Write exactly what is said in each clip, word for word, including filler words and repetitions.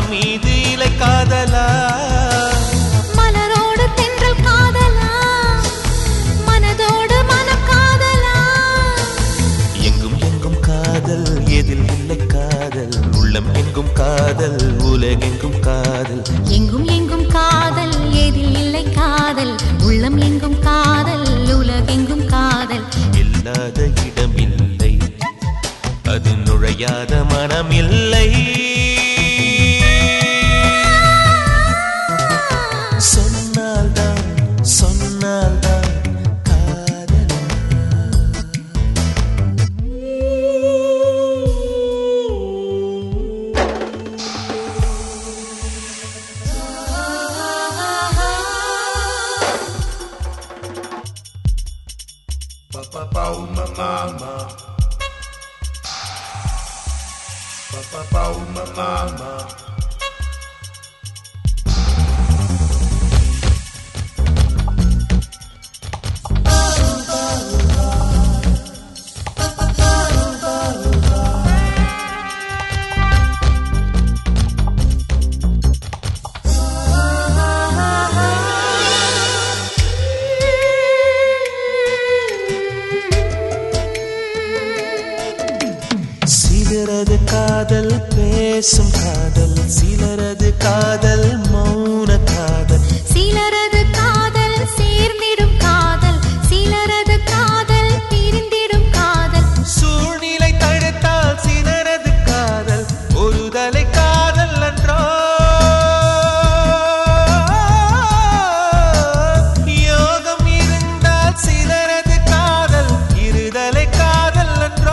மீது இலை காதலா மலரோடு தென்றல் காதலா மனதோடு மனம் காதலா எங்கும் எங்கும் காதல் எதில் இல்லை காதல் உள்ளம் எங்கும் காதல் உலகெங்கும் காதல் எங்கும் எங்கும் காதல் எதில் இல்லை காதல் உள்ளம் எங்கும் காதல் உலகெங்கும் காதல் இல்லாத இடமில்லை அது நுழையாத மனமில்லை சொன்னால்தான் சொன்னால்தான் காதலா Papa uma mama, papa uma mama. சிலரது காதல் பேசும் காதல் சிலரது காதல் மௌன காதல் சிலரது காதல் சேர்ந்திடும் காதல் சிலரது காதல் பிரிந்திடும் காதல் சூழ்நிலை தடுத்தால் சிலரது காதல் ஒரு தலை காதல் என்றோ யோகம் இருந்தால் சிலரது காதல் இருதலை காதல் என்றோ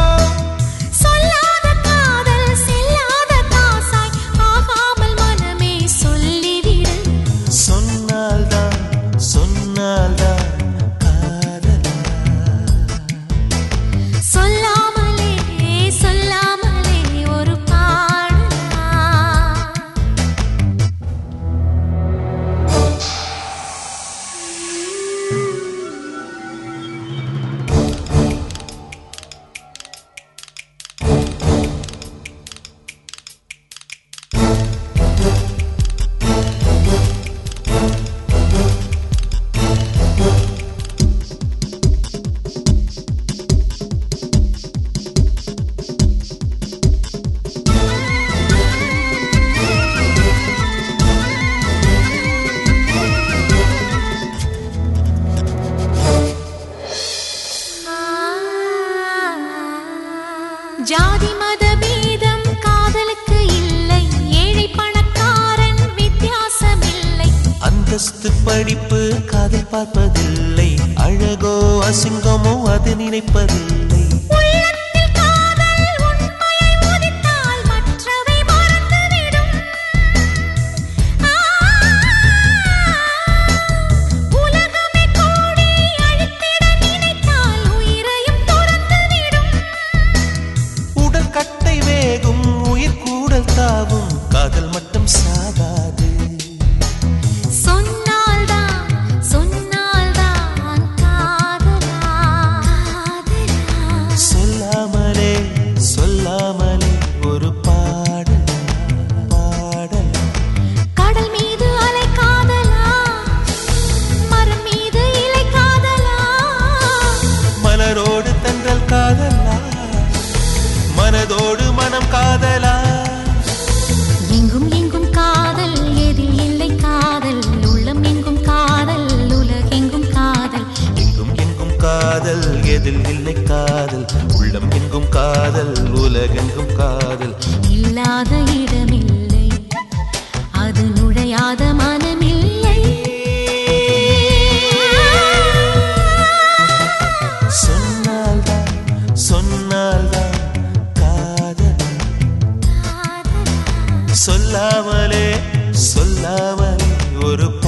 ஜாதி மத பேதம் காதலுக்கு இல்லை ஏழை பணக்காரன் வித்தியாசமில்லை அந்தஸ்து படிப்பு காதல் பார்ப்பதில்லை அழகோ அசிங்கமோ அது நினைப்பதில்லை உள்ளத்தில் காதல் உண்மையை உதித்தால் மற்றவை மறந்துவிடும் உலகமே கூடி அழித்திட நினைத்தால் உயிரையும் துறந்துவிடும் உடல் கட்டை வேகும் உயிர் கூடல் தாவும் காதல் மட்டும் சாகாது சொன்னால்தான் சொன்னால்தான் காதலா சொல்லாமலே சொல்லாமலே ஒரு பாடல் பாடல் கடல் மீது அலை காதலா மரம் மீது இலை காதலா மலரோடு தென்றல் காதலா மனதோடு மனம் காதலா எங்கும் எங்கும் காதல் எதில் இல்லை காதல் உள்ளம் எங்கும் காதல் உலகெங்கும் காதல் எங்கும் எங்கும் காதல் எதில் இல்லை காதல் உள்ளம் எங்கும் காதல் உலகெங்கும் காதல் இல்லாத இடமில்லை அது நுழையாத மனமில்லை சொன்னால்தான் சொன்னால்தான் காதல் சொல்லாமலே சொல்லாமலே ஒரு